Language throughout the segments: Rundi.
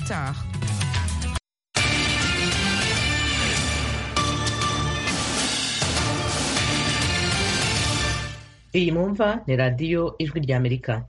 ubutaha. Iyi mwumva ni radiyo Ijwi ry'Amerika.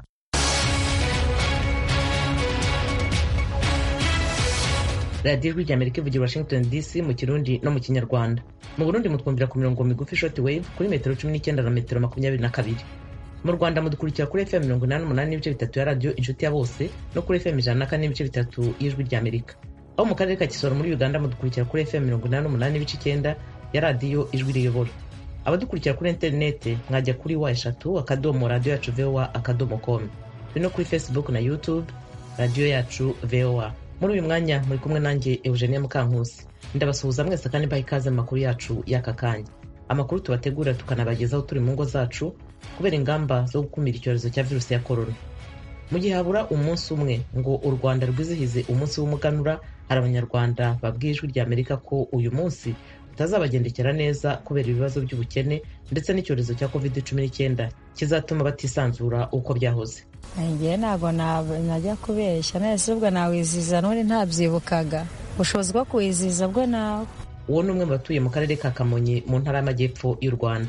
radiyo Ijwi ry'Amerika ivugira Washington DC mu Kirundi no mu Kinyarwanda. Mu Burundi mutwumvira ku mirongo migufi short wave kuri metero 19 na metero 22. Mu Rwanda mudukurikira kuri FM 88 n'ibice bitatu ya radiyo Inshuti ya Bose no kuri FM 104 n'ibice bitatu y'Ijwi ry'Amerika. Aho mu karere ka Kisoro muri Uganda mudukurikira kuri FM 88 n'ibice 9 ya radiyo Ijwi riyobora. Abadukurikira kuri interinete mwajya kuri wa3.radio-yacu.voa.com. Turi no kuri Facebook na YouTube radio yacu VOA. Muri uyu mwanya muri kumwe nanjye Eugenie Mukankusi. Ndabasuhuza mwese kandi mbaha ikaze mu makuru yacu y'aka kanya. Amakuru tubategura tukanabagezaho turi mu ngo zacu kubera ingamba zo gukumira icyorezo cya virusi ya corona. Mu gihe habura umunsi umwe ngo u Rwanda rwizihize umunsi w'umuganura, hari abanyarwanda babwiye Ijwi ry'Amerika ko uyu munsi utazabagendekera neza kubera ibibazo by'ubukene ndetse n'icyorezo cya COVID-19 kizatuma batisanzura uko byahoze. Ngiye ntabwo najya kubeshya nese ubwo nawiziza none ntabyibukaga ubushobozi bwo kuwiziza bwo nawe. Uwo ni umwe mu batuye mu karere ka Kamonyi mu ntara y'Amajyepfo y'u Rwanda.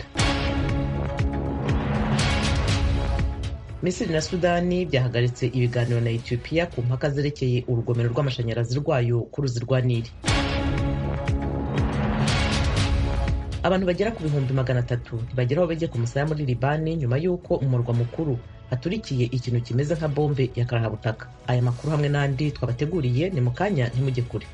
Misiri na Sudani byahagaritse ibiganiro na Ethiopia ku mpaka zerekeye urugomero rw'amashanyarazi rwayo ku ruzi rwa Nili. Abantu bagera ku bihumbi 300 ntibageraho bajye ku musaya muri Libani nyuma y'uko umurwa mukuru haturikiye ikintu kimeze nka bombe ya karahabutaka. Aya makuru hamwe n'andi twabateguriye ni mu kanya, ntimujye kure.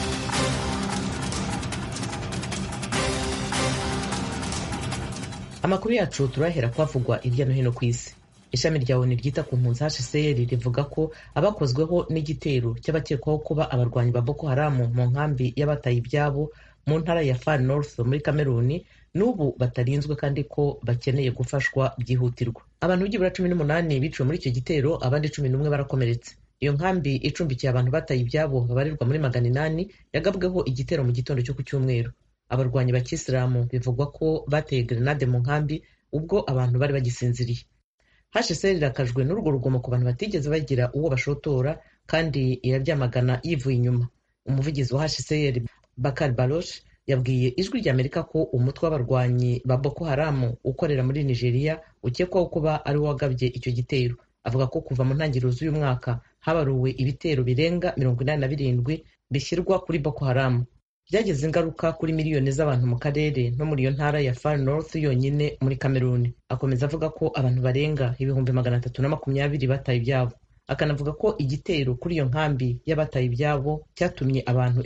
Amakuru yacu turahera kwavugwa hirya no hino ku isi. Ishami rya ONU ryita ku mpunzi HCR rivuga ko abakozweho n'igitero cy'abakekwaho kuba abarwanyi ba Boko Haram mu nkambi y'abataye ibyabo mu ntara ya Far North muri Cameroon n'ubu batarinzwe kandi ko bakeneye gufashwa byihutirwa. Abantu byibura 18 biciwe muri icyo gitero, abandi 11 barakomeretse. Iyo nkambi icumbikiye abantu bataye ibyabo babarirwa muri 800 yagabweho igitero mu gitondo cyo ku Cyumweru. Abarwanyi ba Kisilamu bivugwa ko bateye grenade mu nkambi ubwo abantu bari bagisinziriye. HCR irakajwe n'urwo rugomo ku bantu batigeze bagira uwo bashotora kandi irabyamagana yivuye inyuma. Umuvugizi wa HCR Bakar Baloch yabwiye Ijwi ry'Amerika ko umutwe w'abarwanyi ba Boko Haram ukorera muri Nigeria ukekwaho kuba ari wagabye icyo gitero. Avuga ko kuva mu ntangiriro z'uyu mwaka habaruwe ibitero birenga 87 bishyirwa kuri Boko Haram. Byageze ingaruka kuri miliyoni z'abantu mu karere no muri iyo ntara ya Far North yonyine muri Cameroon. Akomeza avuga ko abantu barenga 320 bataye ibyabo. Akanavuga ko igitero kuri iyo nkambi y'abataye ibyabo cyatumye abantu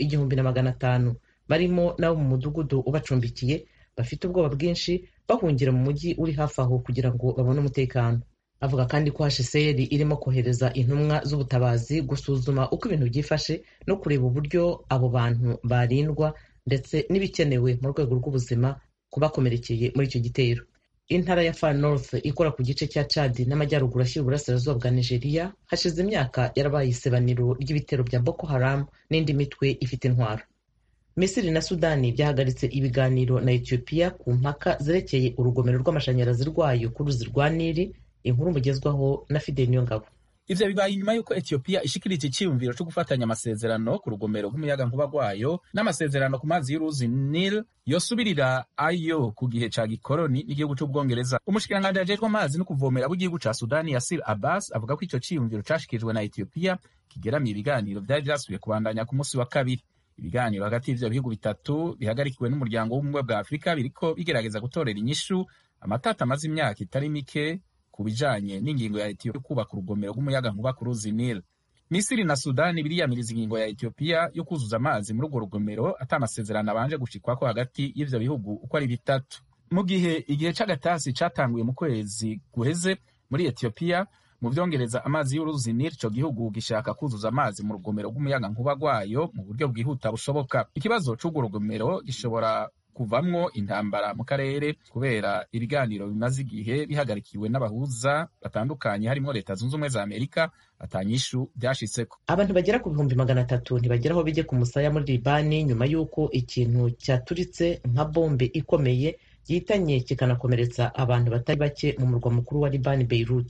1500 barimo nabo mu mudugudu ubacumbikiye bafite ubwoba bwinshi bahungira mu mujyi uri hafi aho kugira ngo babone umutekano. Avuga kandi ko HCR irimo kohereza intumwa z'ubutabazi gusuzuma uko ibintu byifashe no kureba uburyo abo bantu barindwa ndetse n'ibikenewe mu rwego rw'ubuzima kubakomerekeye muri icyo gitero. Intara ya Far North ikora ku gice cya Chad n'amajyaruguru ashyira uburasirazuba bwa Nigeria hashize imyaka yarabaye isebaniro ry'ibitero bya Boko Haram n'indi mitwe ifite intwaro. Misiri na Sudani byahagaritse ibiganiro na Ethiopia ku mpaka zerekeye urugomero rw'amashanyarazi rwayo ku ruzi rwa Nili. Inkuru mugezwaho na Fidel Niyongabo. Ivyo bibaye nyuma yuko Ethiopia ishikirije icyiyumviro cyo gufatanya amasezerano ku rugomero rw'umuyaga nkuba rwayo n'amasezerano ku mazi y'uruzi Nile yosubirira ayo ku gihe ca gikoroni n'igihugu c'Ubwongereza. Umushikiranganji ajejwe amazi no kuvomera w'igihugu ca Sudani Yasir Abbas avuga ko ico ciyumviro cashikijwe na Ethiopia kigeramiye ibiganiro vyari vyasubiye kubandanya ku munsi wa kabiri. Ibiganiro hagati y'ivyo bihugu bitatu bihagarikiwe n'umuryango w'ubumwe bwa Afrika biriko bigerageza gutorera inyishu amatata amaze imyaka itari mike ku bijanye n'ingingo ya Ethiopia yo kubaka urugomero rw'umuyaga nkuba ku ruzi Nile. Misiri na Sudani biriyamiriza ingingo ya Ethiopia yo kuzuza amazi muri urwo rugomero atamasezerano abanje gushikwako hagati y'ivyo bihugu uko ari bitatu. Mu gihe igihe c'agatasi catanguye mu kwezi guheze muri Ethiopia, mu vyongereza amazi y'uruzi Nile ico gihugu gishaka kuzuza amazi mu rugomero rw'umuyaga nkuba rwayo mu buryo bwihuta bushoboka. Ikibazo c'urwo rugomero gishobora kuvamwo intambara mu karere kubera ibiganiro bimaze igihe bihagarikiwe n'abahuza batandukanye harimo Leta Zunze Ubumwe za Amerika atanyishu byashitseko. Abantu bagera ku bihumbi 300 ntibageraho bijye ku musaya muri Libani nyuma y'uko ikintu cyaturitse nka bombe ikomeye gihitanye kikanakomeretsa abantu batari bake mu murwa mukuru wa Libani Beirut.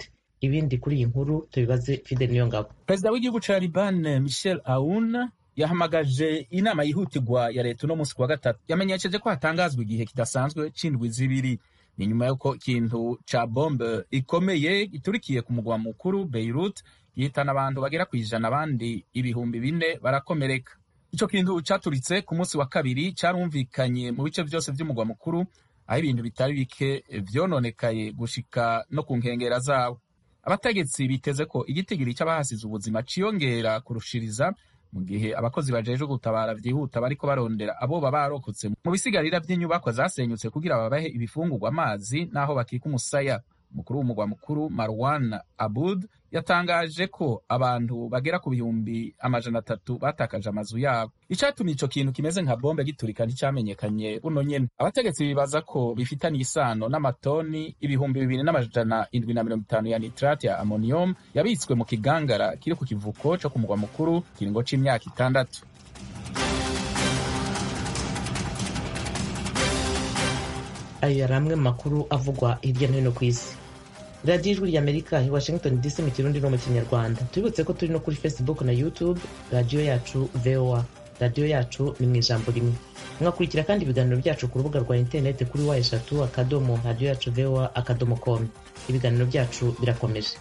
ibindi kuri iyi nkuru tubibaze Fidel Niyongabo. Perezida w'igihugu ca Liban Michel Aoun yahamagaje inama yihutirwa ya leta uno munsi kuwa gatatu. Yamenyesheje ko hatangazwa igihe kidasanzwe c'indwi zibiri. Ni nyuma y'uko ikintu ca bombe ikomeye giturikiye ku mugwa mukuru Beirut gihitana abantu bagera kw'ijana, abandi 4,000 barakomereka. Ico kintu caturitse ku munsi wa kabiri carumvikanye mu bice vyose vy'umugwa mukuru, aho ibintu bitari bike vyononekaye gushika no ku nkengera zawo. Abategetsi biteze ko igitigiri c'abahasize ubuzima ciyongera kurushiriza, mu gihe abakozi bajejwe gutabara vyihuta bariko barondera abo barokotse mu bisigarira vy'inyubakwa zasenyutse kugira babahe ibifungurwa, amazi n'aho bakika umusaya. Umukuru w'umugwa mukuru Marwan Aboud yatangaje ko abantu bagera ku 300,000 batakaje amazu yabo. Icatumye ico kintu kimeze nka bombe giturika nticamenyekanye buno nyene. Abategetsi bibaza ko bifitaniye isano n'amatoni 2,750 ya nitrate ya ammonium yabitswe mu kigangara kiri ku kivuko co ku mugwa mukuru kiringo c'imyaka 6. Ayo yari amwe mu makuru avugwa hirya no hino ku isi. radiyo ijwi ry'Amerika i Washington DC mu Kirundi no mu Kinyarwanda. Tubibutse ko turi no kuri Facebook na YouTube, radiyo yacu VOA. Radiyo yacu ni mu ijambo rimwe. Mwakurikira kandi ibiganiro byacu ku rubuga rwa interineti kuri wa3.radioyacu.voa.com. Ibiganiro byacu birakomeje.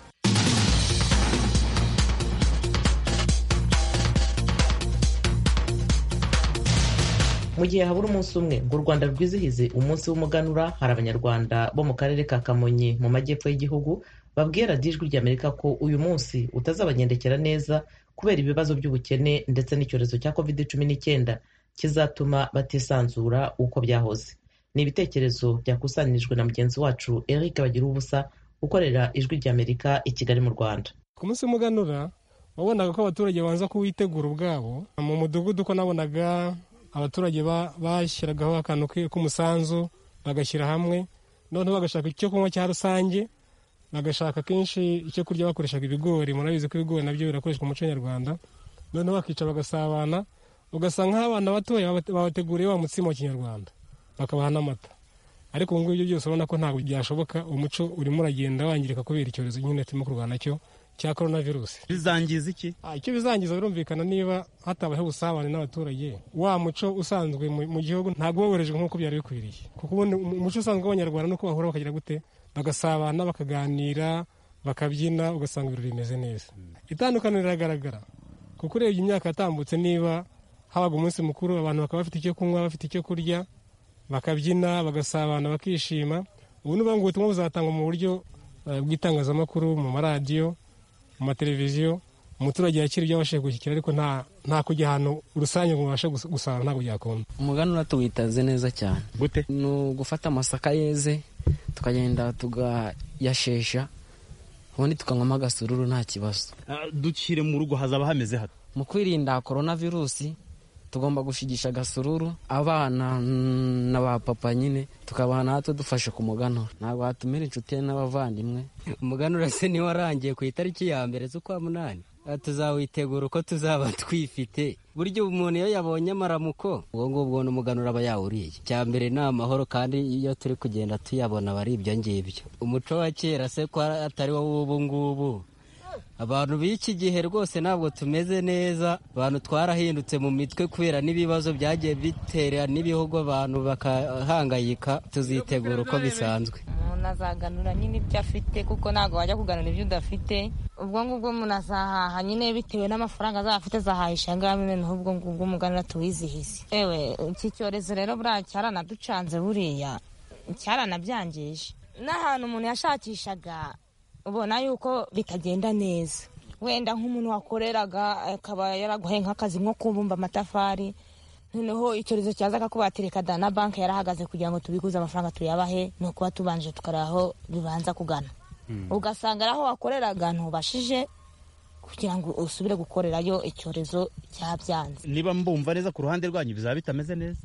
Mu gihe habura umunsi umwe ngo u Rwanda rwizihize umunsi w'umuganura, hari abanyarwanda bo mu karere ka Kamonyi mu majyepfo y'igihugu babwiye radiyo ijwi ry'Amerika ko uyu munsi utazabagendekera neza kubera ibibazo by'ubukene ndetse n'icyorezo cya COVID-19 kizatuma batisanzura uko byahoze. Ni ibitekerezo byakusanyirijwe na mugenzi wacu Eric Bagiruwubusa ukorera ijwi ry'Amerika i Kigali mu Rwanda. Ku munsi w'umuganura wabonaga ko abaturage banza kuwitegura ubwabo. Mu mudugudu ko nabonaga abaturage bashyiragaho akantu k'umusanzu bagashyira hamwe, noneho bagashaka icyo kunywa cya rusange, bagashaka kenshi icyo kurya bakoreshaga ibigori. Murabizi ko ibigori nabyo birakoreshwa mu muco nyarwanda. Noneho bakica bagasabana, ugasanga nk'abana batoya babateguriye wa mutsima wa kinyarwanda bakabaha n'amata. Ariko ubu ngubu ibyo byose urabona ko ntabwo byashoboka. Umuco urimo uragenda wangirika kubera icyorezo nyine turimo kurwana cyo cya coronavirus. Bizangiza iki? Icyo bizangiza birumvikana niba hatabayeho ubusabane n'abaturage. Wa muco usanzwe mu gihugu ntabwo woherejwe nk'uko byari bikwiriye, kuko ubundi umuco usanzwe w'abanyarwanda nuko bahura bakagira gute, bagasabana, bakaganira, bakabyina, ugasanga ibirori bimeze neza. Itandukaniro riragaragara kuko urebye imyaka yatambutse, niba habaga umunsi mukuru abantu bakaba bafite icyo kunywa, bafite icyo kurya, bakabyina, bagasabana, bakishima. Ubu n'ubu ngo ubutumwa buzatangwa mu buryo bw'itangazamakuru, mu maradiyo, mu mateleviziyo. Umuturage yakira ibyo abashije gushyikira, ariko nta kujya ahantu rusange ngo ubashe gusaba, ntabwo byakunda. Umuganura tuwitaze neza cyane. Gute? Ni ugufata amasaka yeze tukagenda tugayashesha, ubundi tukanywamo agasururu nta kibazo. Dukire mu rugo hazaba hameze hato. Mu kwirinda coronavirus tugomba gushigisha agasururu abana na ba papa nyine, tukabaha natwe dufashe ku muganura. Ntabwo hatumira inshuti n'abavandimwe. Umuganura se ni warangiye ku itariki ya mbere z'ukwa munani. Tuzawitegura uko tuzaba twifite. Buryo umuntu iyo yabonye amaramuko, ubwo ngubwo n'umuganura aba yawuriye. Cya mbere ni amahoro, kandi iyo turi kugenda tuyabona bari ibyo ngibyo. Umuco wa kera se ko atari wo ubu ngubu. Abantu b'iki gihe rwose ntabwo tumeze neza. Abantu twarahindutse mu mitwe kubera n'ibibazo byagiye bitera n'ibihugu, abantu bakahangayika. Tuzitegura uko bisanzwe. Umuntu azaganura nyine ibyo afite, kuko ntabwo wajya kuganura ibyo udafite. Ubwo ngubwo umuntu azahaha nyine bitewe n'amafaranga azaba afite, azahahisha ngami, noneho ubwo ngubwo umuganura tuwizihize. Ewe iki cyorezo rero buriya cyaranaducanze, buriya cyaranabyangije. N'ahantu umuntu yashakishaga ubona yuko bitagenda neza. Wenda nk'umuntu wakoreraga akaba yaraguhaye nk'akazi nko kubumba amatafari, noneho icyorezo cyaza akakubatirika na banki yarahagaze kugira ngo tubikuze amafaranga tuyabahe, ni ukuba tubanje tukaraho bibanza kugana. Ugasanga aho wakoreraga ntubashije kugira ngo usubire gukorerayo, icyorezo cyabyanze. Niba mbumva neza ku ruhande rwanyu bizaba bitameze neza?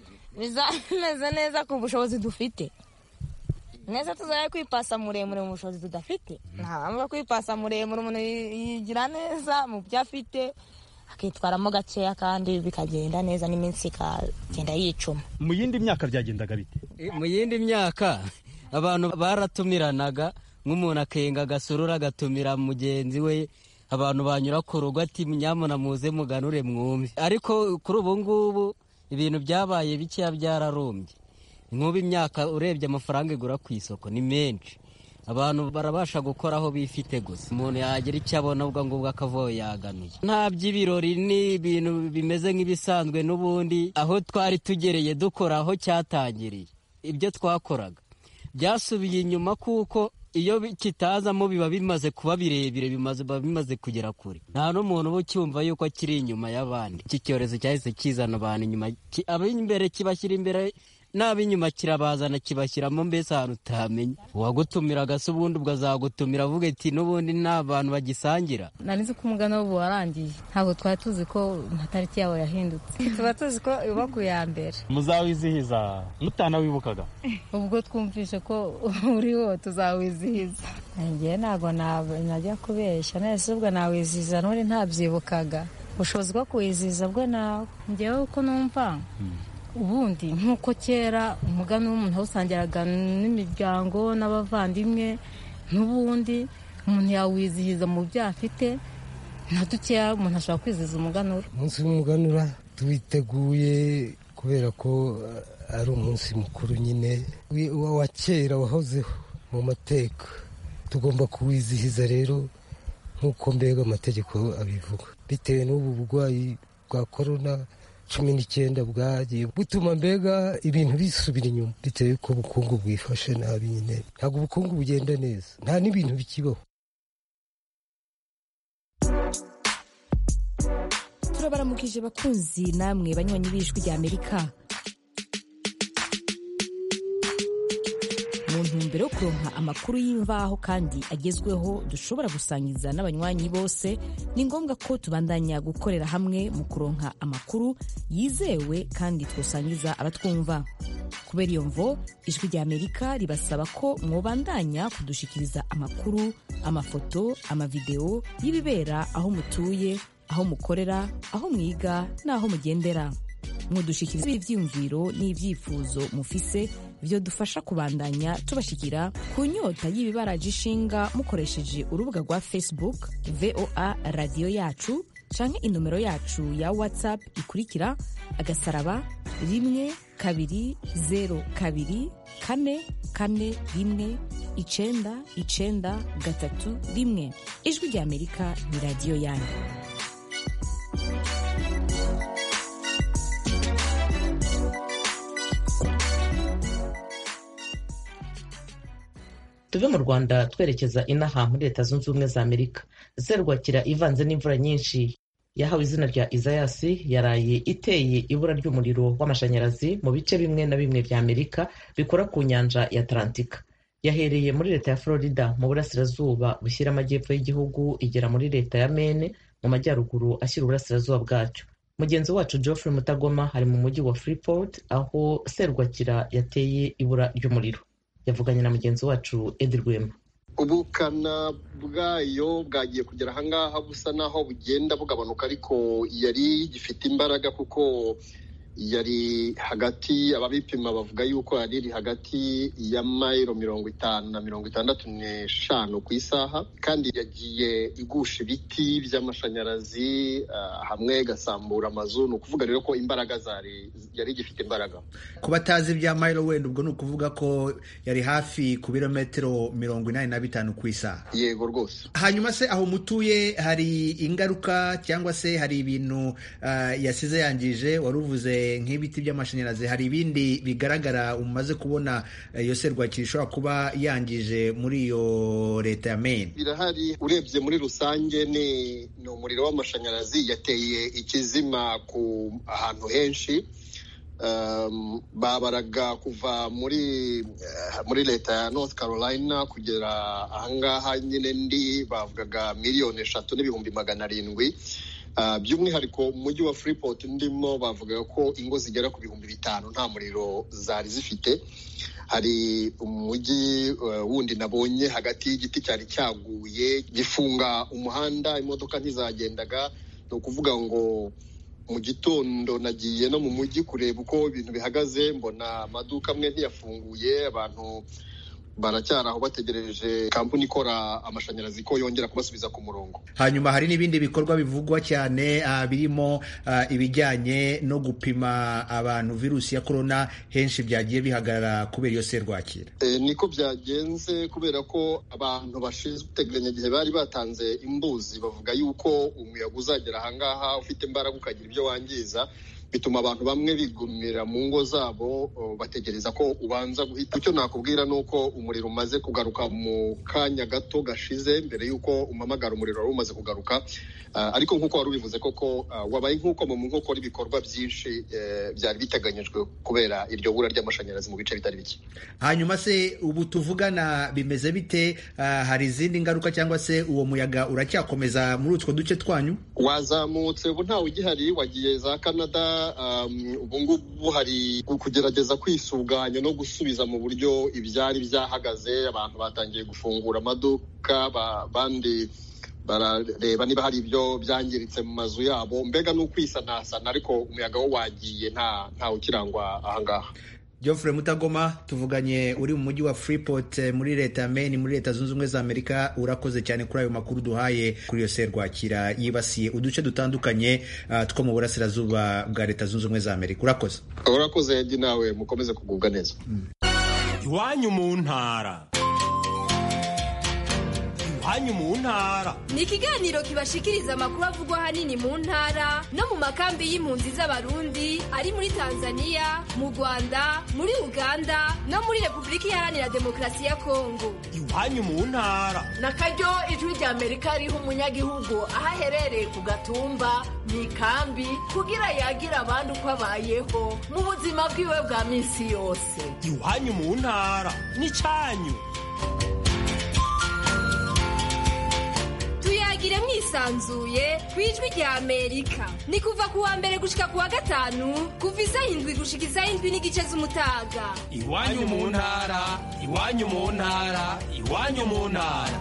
Bizameze neza ku bushobozi dufite. Neza tuzaye kwipasa muremure mu bushobozi tudafite. Ntabwo kwipasa muremure, umuntu yigira neza mu byo afite akitwaramo gakeya, kandi bikagenda neza, n'iminsi ikagenda yicuma. Mu yindi myaka byagendaga bite? Mu yindi myaka abantu baratumiranaga nk'umuntu akenga agasurura agatumira mugenzi we, abantu banyura ku rugo ati nyamuna muze muganure mwumve. Ariko kuri ubu ngubu ibintu byabaye bikeya byararumbye. Nk'ubu imyaka urebye amafaranga igura ku isoko ni menshi, abantu barabasha gukora aho bifite gusa. Umuntu yagira icyo abona ubwo ngubwo akavayo yaganuye. Nta by'ibirori, ni ibintu bimeze nk'ibisanzwe n'ubundi. Aho twari tugereye dukora aho cyatangiriye, ibyo twakoraga byasubiye inyuma, kuko iyo kitazamo biba bimaze kuba birebire, bimaze kugera kure. Nta n'umuntu uba ucyumva yuko kiri inyuma y'abandi. Iki cyorezo cyahise kizana abantu inyuma, ab'imbere kibashyira imbere, n'ab'inyuma kirabazana kibashyiramo, mbese ahantu utamenya. Uwagutumiraga se ubundi ubwo azagutumira avuga ati n'ubundi nta bantu bagisangira. Narizi ko umugano w'ubu warangiye, ntabwo twari tuzi ko nta tariki yawo yahindutse. Tuba tuzi ko iba ku ya mbere. Muzawizihiza mutanawibukaga? Ubwo twumvishe ko uriho tuzawizihiza. Njye ntabwo najya kubeshya, nese ubwo nawizihiza n'ubundi ntabyibukaga. Ubushobozi bwo kuwizihiza bwo nawe. Njyewe uko numva ubundi nk'uko kera umugani w'umuntu awusangiraga n'imiryango n'abavandimwe, n'ubundi umuntu yawizihiza mu byo afite, nta dukeya umuntu ashobora kwizihiza umuganura. Umunsi w'umuganura tuwiteguye kubera ko ari umunsi mukuru nyine wa kera wahozeho mu mateka. Tugomba kuwizihiza rero nk'uko mbega amategeko abivuga, bitewe n'ubu burwayi bwa COVID-19 bwagiye butuma mbega ibintu bisubira inyuma, bitewe ko ubukungu bwifashe nabi nyine. Ntabwo ubukungu bugenda neza, nta n'ibintu bikibaho. Turabaramukije bakunzi namwe banywanyi b'Ijwi ry'Amerika. Mu ntumbero yo kuronka amakuru y'imvaho kandi agezweho dushobora gusangiza n'abanywanyi bose, ni ngombwa ko tubandanya gukorera hamwe mu kuronka amakuru yizewe kandi twosangiza abatwumva. Kubera iyo mvo, Ijwi ry'Amerika ribasaba ko mwobandanya kudushikiriza amakuru, amafoto, amavideo y'ibibera aho mutuye, aho mukorera, aho mwiga n'aho mugendera. Mudushikiriza ivyiyumviro n'ivyifuzo mufise byo dufasha kubandanya tubashikira ku nyota y'ibibaraje ishinga mukoresheje urubuga rwa Facebook VOA Radio Yacu canke inomero yacu ya WhatsApp ikurikira *120 2 4 991. Ijwi ry'Amerika ni radio yanyu. Tuve mu Rwanda twerekeza inaha muri Leta Zunze Ubumwe za Amerika. Serwakira ivanze n'imvura nyinshi yahawe izina rya Isayasi yaraye iteye ibura ry'umuriro w'amashanyarazi mu bice bimwe na bimwe bya Amerika bikora ku nyanja ya Atlantika. Yahereye muri Leta ya Florida mu burasirazuba bushyira amajyepfo y'igihugu, igera muri Leta ya Maine mu majyaruguru ashyira uburasirazuba bwacyo. Mugenzi wacu Geoffrey Mutagoma hari mu mujyi wa Freeport aho serwakira yateye ibura ry'umuriro. Yavuganye na mugenzi wacu Edi Rwema. Ubukana bwayo bwagiye kugera ahangaha busa naho bugenda bugabanuka, ariko yari gifite imbaraga kuko yari hagati, ababipima bavuga yuko yari iri hagati ya mayiro 50 na 65 ku isaha, kandi yagiye igusha ibiti by'amashanyarazi hamwe gasambura amazu. Ni ukuvuga rero ko imbaraga yari gifite imbaraga. Ku batazi bya mayiro wenda ubwo ni ukuvuga ko yari hafi ku birometero 85 ku isaha. Yego rwose. Hanyuma se aho mutuye hari ingaruka cyangwa se hari ibintu yasize yangije? Waruvuze nk'ibiti by'amashanyarazi, hari ibindi bigaragara umaze kubona iyo serwakira ishobora kuba yangije muri iyo Leta ya Maine? Birahari, urebye muri rusange ni umuriro w'amashanyarazi yateye ikizima ku ahantu henshi. Babaraga kuva muri Leta ya North Carolina kugera ahangaha nyine ndi bavugaga 3,700,000. By'umwihariko mu mujyi wa Freeport ndimo bavuga ko ingo zigera ku 5,000 nta muriro zari zifite. Hari umujyi wundi nabonye hagati y'igiti cyari cyaguye gifunga umuhanda, imodoka ntizagendaga. Ni ukuvuga ngo mu gitondo nagiye no mu mujyi kureba uko ibintu bihagaze, mbona amaduka amwe ntiyafunguye, abantu baracyari aho bategereje kampani ikora amashanyarazi ko yongera kubasubiza ku murongo. Hanyuma hari n'ibindi bikorwa bivugwa cyane birimo ibijyanye no gupima abantu virusi ya korona, henshi byagiye bihagarara kubera iyo serwakira. Niko byagenze kubera ko abantu bashinzwe iteganyagihe bari batanze imbuzi, bavuga yuko umuyaga uzagera ahangaha ufite imbaraga ukagira ibyo wangiza, bituma abantu bamwe bigumira mu ngo zabo bategereza ko ubanza guhita. Icyo nakubwira ni uko umuriro umaze kugaruka mu kanya gato gashize, mbere y'uko umamagara umuriro wari umaze kugaruka, ariko nk'uko wari ubivuze koko wabaye nk'uko mu nkokora ibikorwa byinshi byari biteganyijwe kubera iryo bura ry'amashanyarazi mu bice bitari bike. Hanyuma se ubu tuvugana bimeze bite? Hari izindi ngaruka cyangwa se uwo muyaga uracyakomeza muri utwo duce twanyu? Wazamutse, ubu ntawe ugihari, wagiye za Canada. Ubu ngubu hari kugerageza kwisuganya no gusubiza mu buryo ibyari byahagaze. Abantu batangiye gufungura amaduka, abandi barareba niba hari ibyo byangiritse mu mazu yabo, mbega ni ukwisanasana, ariko umuyaga wo wagiye, nta ukirangwa ahangaha. Geoffrey Mutagoma, tuvuganye uri mu mujyi wa Freeport muri leta ya Maine muri leta zunze ubumwe za Amerika. Urakoze cyane kuri ayo makuru duhaye kuri iyo serwakira yibasiye uduce dutandukanye two mu burasirazuba bwa leta zunze ubumwe za Amerika. Urakoze Edi, nawe mukomeze kugubwa neza. Iwanyu mu ntara. Iwanyu mu ntara ni ikiganiro kibashikiriza amakuru avugwa ahanini mu ntara no mu makambi y'impunzi z'abarundi ari muri Tanzania, mu Rwanda, muri Uganda no muri Repubulika Iharanira Demokarasi ya Kongo. Iwanyu mu ntara na karyo ijwi rya Amerika riha umunyagihugu aho aherereye ku gatumba, mu ikambi, kugira yagira abandi uko abayeho mu buzima bwiwe bwa minsi yose. Iwanyu mu ntara ni cyanyu. Tuyagire mwisanzuye ku ijwi rya Amerika. Ni kuva ku wa mbere gushika ku wa gatanu, kuva isaha 7 gushika isaha 7 n'igice z'umutaga. Iwanyu mu ntara, iwanyu mu ntara, iwanyu mu ntara.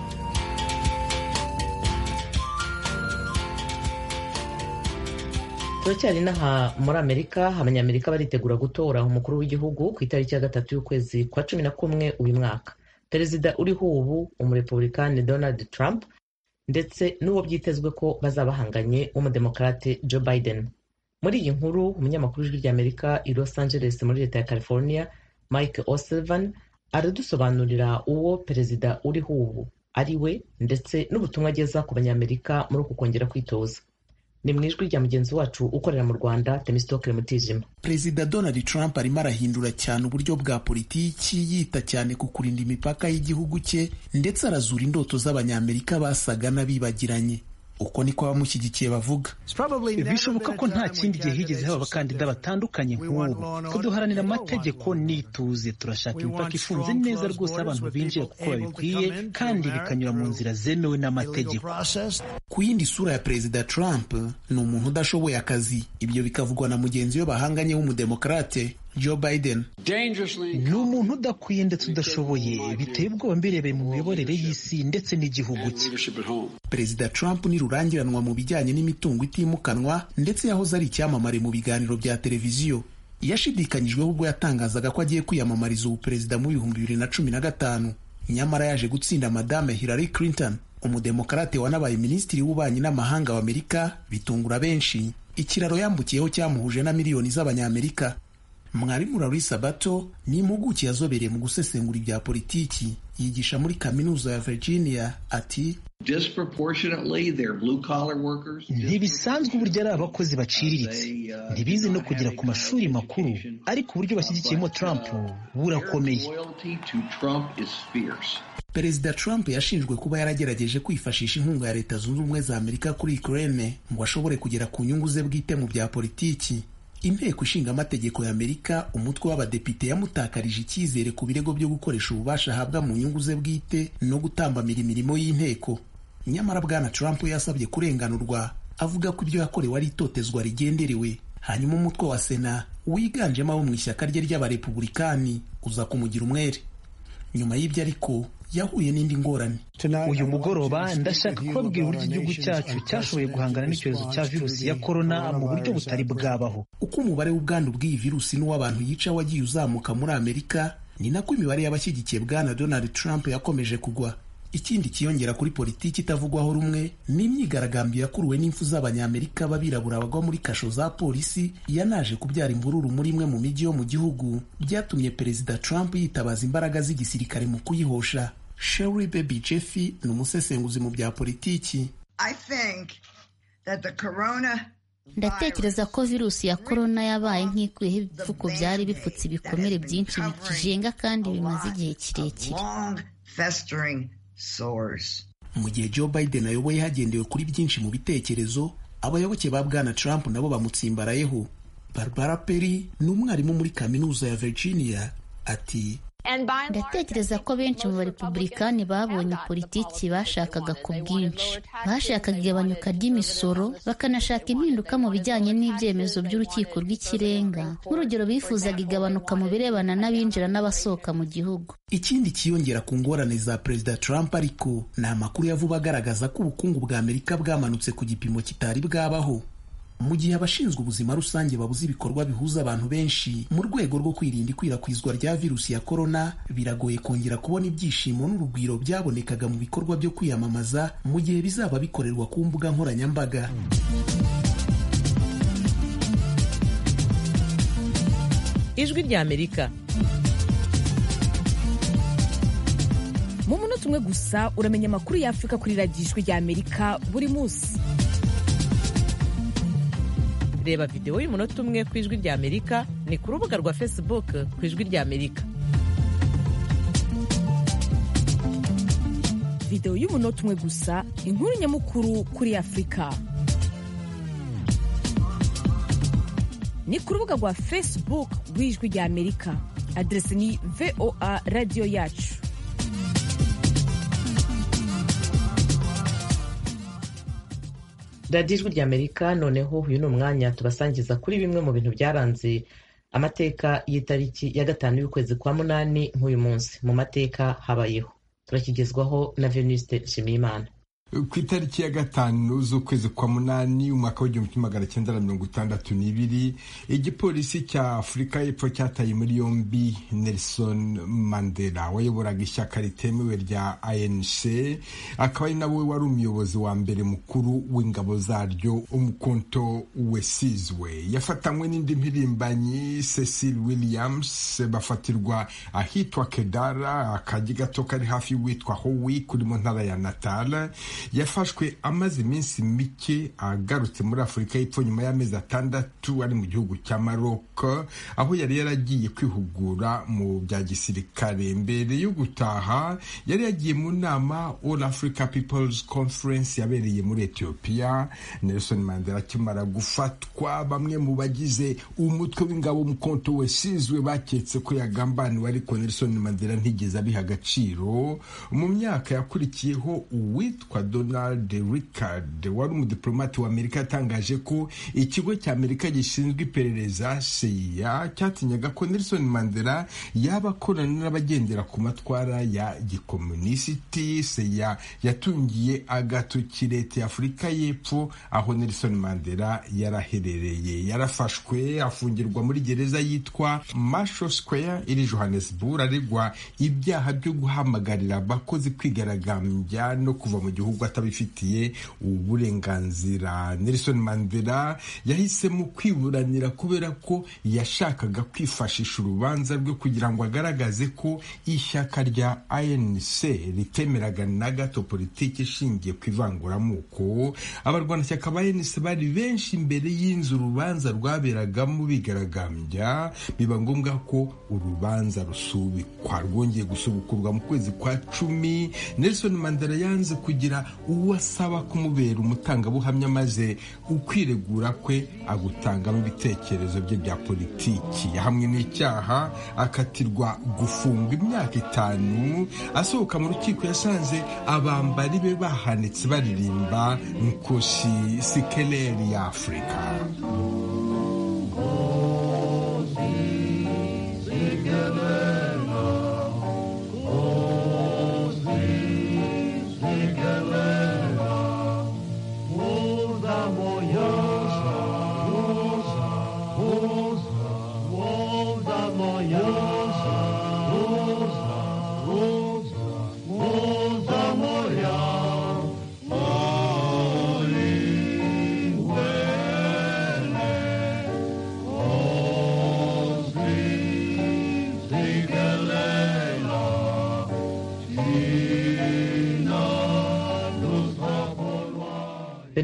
turacyari n'aha muri Amerika. Abanyamerika baritegura gutora umukuru w'igihugu ku itariki ya 3 y'ukwezi kwa 11 uyu mwaka. Perezida uriho ubu umurepublikani Donald Trump ndetse n'uwo byitezwe ko bazabahanganye w'umudemokrate Joe Biden. Muri iyi nkuru umunyamakuru w'ijwi ry'Amerika i Los Angeles muri leta ya California, Mike O'Sullivan, aradusobanurira uwo perezida uriho ubu ari we ndetse n'ubutumwa ageza ku banyamerika muri uku kongera kwitoza. Ni mu ijwi rya mugenzi wacu ukorera mu Rwanda, Temistokle Mutijima. Perezida Donald Trump arimo arahindura cyane uburyo bwa politiki, yita cyane ku kurinda imipaka y'igihugu cye ndetse arazura indoto z'abanyamerika basaga n'abibagiranye. Uko niko abamushyigikiye bavuga. Bishoboka ko nta kindi gihe higeze haba abakandida batandukanye nk'ubu. Tuduharanira amategeko n'ituze, turashaka imipaka ifunze neza rwose abantu binjira kuko babikwiye kandi bikanyura mu nzira zemewe n'amategeko. Ku yindi sura ya Perezida Trump ni umuntu udashoboye akazi. Ibyo bikavugwa na mugenzi we bahanganye w'umudemokrate Joe Biden. Ni umuntu udakwiye ndetse udashoboye, biteye ubwoba mbirebeye mu miyoborere y'isi ndetse n'igihugu cye. Perezida Trump ni rurangiranwa mu bijyanye n'imitungo itimukanwa ndetse yahoze ari icyamamare mu biganiro bya televiziyo. Yashidikanyijweho ubwo yatangazaga ko agiye kwiyamamariza ubuperezida mu 2015, nyamara yaje gutsinda Madame Hillary Clinton, umudemokrate wanabaye minisitiri w'ububanyi n'amahanga wa Amerika. Bitungura benshi, ikiraro yambukiyeho cyamuhuje na miliyoni z'abanyamerika. Mwarimu Larissa Bato ni impuguke yazobereye mu gusesengura ibya politiki, yigisha muri kaminuza ya Virginia. Ati ntibisanzwe uburyo ari abakozi baciriritse, ntibizi no kugera ku mashuri makuru, ariko uburyo bashyigikiyemo Trump burakomeye. Perezida Trump yashinjwe kuba yaragerageje kwifashisha inkunga ya Leta Zunze Ubumwe za Amerika kuri Ukraine ngo ashobore kugera ku nyungu ze bwite mu bya politiki. Inteko ishinga amategeko ya Amerika, umutwe w'abadepite, yamutakarije icyizere ku birego byo gukoresha ububasha ahabwa mu nyungu ze bwite no gutambamira imirimo y'inteko. Nyamara Bwana Trump yasabye kurenganurwa, avuga ko ibyo yakorewe ari itotezwa rigenderewe. Hanyuma umutwe wa Sena wiganjemo abo mu ishyaka rye ry'abarepublikani uza kumugira umwere. Nyuma y'ibyo ariko yahuye n'indi ngorane. Uyu mugoroba ndashaka kubabwira uburyo igihugu cyacu cyashoboye guhangana n'icyorezo cya virusi ya korona mu buryo butari bwabaho. Uko umubare w'ubwandu bw'iyi virusi n'uw'abantu yica wagiye uzamuka muri Amerika, ni nako imibare y'abashyigikiye bwana Donald Trump yakomeje kugwa. Ikindi kiyongera kuri politiki itavugwaho rumwe ni imyigaragambyo yakuruwe n'impfu z'abanyamerika b'abirabura bagwa muri kasho za polisi yanaje kubyara imvururu muri imwe mu mijyi yo mu gihugu, byatumye perezida Trump yitabaza imbaraga z'igisirikare mu kuyihosha. Sherry Baby Jeffy ni umusesenguzi mu bya politiki. Ndatekereza ko virusi ya korona yabaye nk'ikuyeho ibipfuko byari bipfutse ibikomere byinshi bikijenga kandi bimaze igihe kirekire. Mu gihe Joe Biden ayoboye hagendewe kuri byinshi mu bitekerezo, abayoboke ba bwana Trump nabo bamutsimbarayeho. Barbara Perry ni umwarimu muri kaminuza ya Virginia, ati ndatekereza ko benshi mu barepublikani babonye politiki bashakaga ku bwinshi. Bashakaga igabanyuka ry'imisoro, bakanashaka impinduka mu bijyanye n'ibyemezo by'urukiko rw'ikirenga. Nk'urugero, bifuzaga igabanuka mu birebana n'abinjira n'abasohoka mu gihugu. Ikindi kiyongera ku ngorane za perezida Trump ariko ni amakuru ya vuba agaragaza ko ubukungu bwa Amerika bwamanutse ku gipimo kitari bwabaho. Mu gihe abashinzwe ubuzima rusange babuze ibikorwa bihuza abantu benshi mu rwego rwo kwirinda ikwirakwizwa rya virusi ya korona, biragoye kongera kubona ibyishimo n'urugwiro byabonekaga mu bikorwa byo kwiyamamaza mu gihe bizaba bikorerwa ku mbuga nkoranyambaga. Ijwi rya Amerika. Mu munota umwe gusa uramenya amakuru ya Afurika kuri radiyo Ijwi rya Amerika buri munsi. Reba video y'umunota umwe ku Ijwi rya Amerika ni ku rubuga rwa Facebook ku Ijwi rya Amerika. Video y'umunota umwe gusa, inkuru nyamukuru kuri Afurika. Ni ku rubuga rwa Facebook rw'Ijwi rya Amerika. Adresi ni VOA Radio Yacu. radiyo ijwi ry'Amerika. Noneho uyu ni umwanya tubasangiza kuri bimwe mu bintu byaranze amateka y'itariki ya 5 y'ukwezi kwa munani nk'uyu munsi mu mateka habayeho. Turakigezwaho na Venuste Nshimiyimana. Ku itariki ya 5 z'ukwezi kwa munani umwaka w'1962 igipolisi cya Afurika y'Epfo cyataye muri yombi Nelson Mandela wayoboraga ishyaka ritemewe rya ANC, akaba ari nawe wari umuyobozi wa mbere mukuru w'ingabo zaryo, Umkhonto weSizwe. Yafatanywe n'indi mpirimbanyi Cecil Williams, bafatirwa ahitwa Kedara, akajyi gato kari hafi witwa Howi kuri mu ntara ya Natal. Yafashwe amaze iminsi mike agarutse muri Afurika y'Epfo nyuma y'amezi 6 ari mu gihugu cya Maroc, aho yari yaragiye kwihugura mu bya gisirikare. Mbere yo gutaha yari yagiye mu nama All Africa People's Conference yabereye muri Ethiopia. Nelson Mandela akimara gufatwa, bamwe mu bagize umutwe w'ingabo Umkhonto weSizwe baketse ko yagambaniwe, ariko Nelson Mandela ntigeze abiha agaciro. Mu myaka yakurikiyeho uwitwa Donald Rickard wari umudiplomati wa Amerika yatangaje ko ikigo cya Amerika gishinzwe iperereza CIA cyatinyaga ko Nelson Mandela yaba akorana n'abagendera ku matwara ya gikomunisiti. CIA yatungiye agatoki leta ya Afurika y'Epfo aho Nelson Mandela yaraherereye. Yarafashwe afungirwa muri gereza yitwa Marshall Square iri Johannesburg, aregwa ibyaha byo guhamagarira abakozi kwigaragambya no kuva mu gihugu atabifitiye uburenganzira. Nelson Mandela yahisemo kwiburanira kubera ko yashakaga kwifashisha urubanza rwe kugira ngo agaragaze ko ishyaka rya ANC ritemeraga na gato politiki ishingiye ku ivanguramoko. Abarwanashyaka ba ANC bari benshi imbere y'inzu urubanza rwaberagamo bigaragambya, biba ngombwa ko urubanza rusubikwa. Rwongeye gusubukurwa mu kwezi kwa 10. Nelson Mandela yanze kugira uwo asaba kumubera umutangabuhamya, maze ukwiregura kwe agutangamo ibitekerezo bye bya politiki. Yahamwe n'icyaha akatirwa gufungwa imyaka 5. Asohoka mu rukiko yasanze abambari be bahanitse baririmba Nkosi Sikeleli ya Afurika.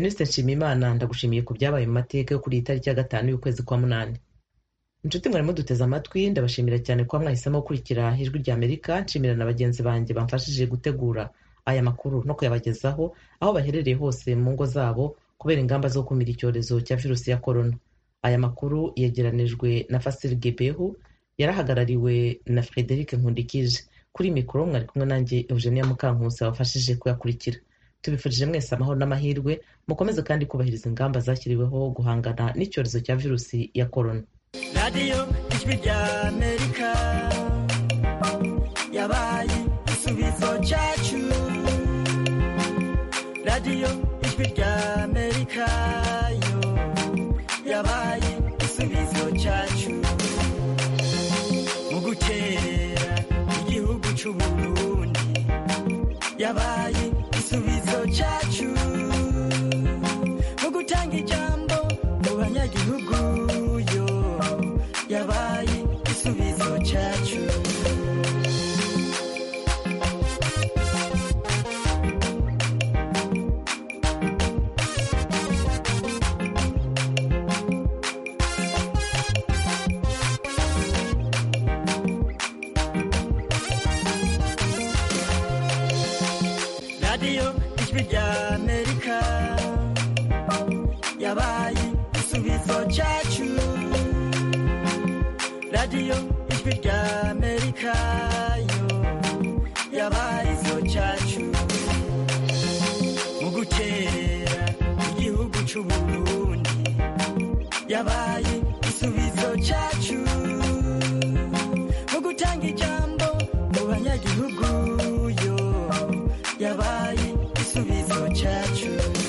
Venuste Nshimiyimana ndagushimiye ku byabaye mu mateka yo kuri iyi tariki ya 5 y'ukwezi kwa munani. Inshuti mwarimo duteze amatwi, ndabashimira cyane ko mwahisemo gukurikira Ijwi ry'Amerika. Nshimira na bagenzi banjye bamfashije gutegura aya makuru no kuyabagezaho aho baherereye hose mu ngo zabo kubera ingamba zo kumira icyorezo cya virusi ya corona. Aya makuru yegeranijwe na Fasil Gebehu, yarahagarariwe na Frederic Nkundikije. Kuri mikoro mwari kumwe nanjye Eugenia Mukankusi wafashije kuyakurikira. Tubifurije mwese amahoro n'amahirwe, mukomeze kandi kubahiriza ingamba zashyiriweho guhangana n'icyorezo cya virusi ya corona. Radio Ijwi ry'Amerika yabaye igisubizo cyacu. Radio Ijwi ry'Amerika yo yabaye igisubizo cyacu mu gutera igihugu cy'u Burundi. Yabaye igisubizo cyacu mu gutanga ijambo mu banyagihugu yo yabaye igisubizo cyacu. Radio Ijwi ry'Amerika yabaye igisubizo cyacu. Radio Ijwi ry'Amerika yo yabaye igisubizo cyacu mu gutera igihugu cy'u Burundi. Yabaye igisubizo cyacu mu gutanga ijambo mu banyagihugu yo yabaye igisubizo cyacu.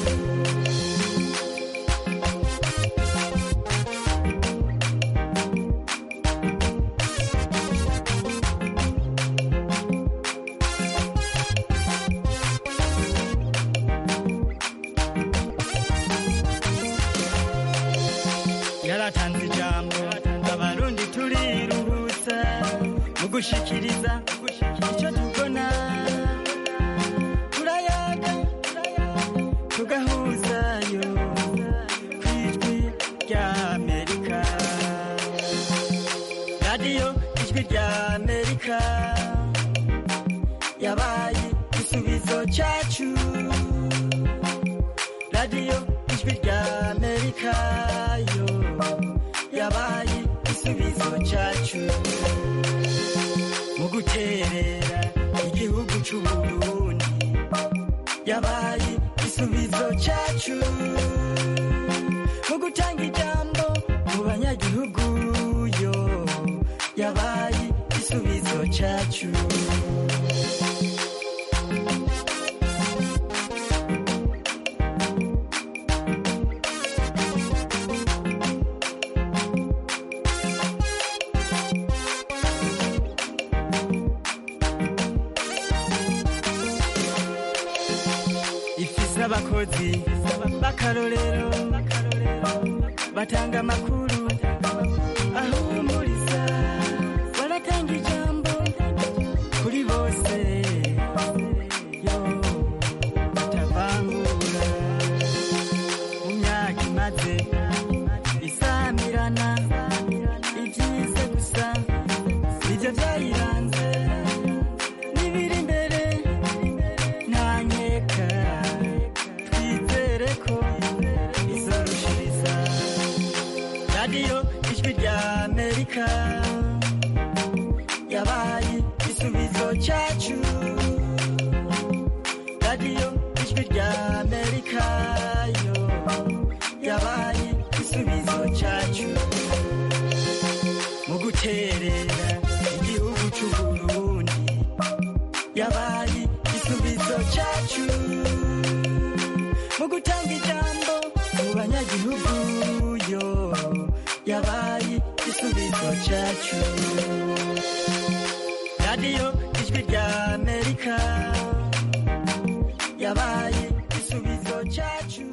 Yaratanze ijambo abarundi turiruhutsa mu gushikiriza icyo tubona. Turayaga tugahuzayo ku Ijwi ry'Amerika. Radio Ijwi ry'Amerika yabaye igisubizo cyacu. Radio Ijwi ry'Amerika yo yabaye igisubizo cyacu mu guterera igihugu cy'u Burundi. Yabaye igisubizo cyacu mu gutanga ijambo mu banyagihugu yo yabaye igisubizo cyacu. Abakozi b'akarorero batanga amakuru ahumuriza, baratanga ijambo kuri bose yo batavangura. Mu myaka imaze isamirana ibyiza gusa nibyo byayiranze, n'ibiri imbere nta nkeka izorushiriza. Radio Ijwi ry'Amerika yabaye igisubizo cyacu. Radio Ijwi ry'Amerika yo yabaye igisubizo cyacu mu guterera igihugu cy'u Burundi. Yabaye igisubizo cyacu mu gutanga ijambo mu banyagihugu yo yabaye igisubizo cyacu. Radio Ijwi ry'Amerika yabaye igisubizo cyacu.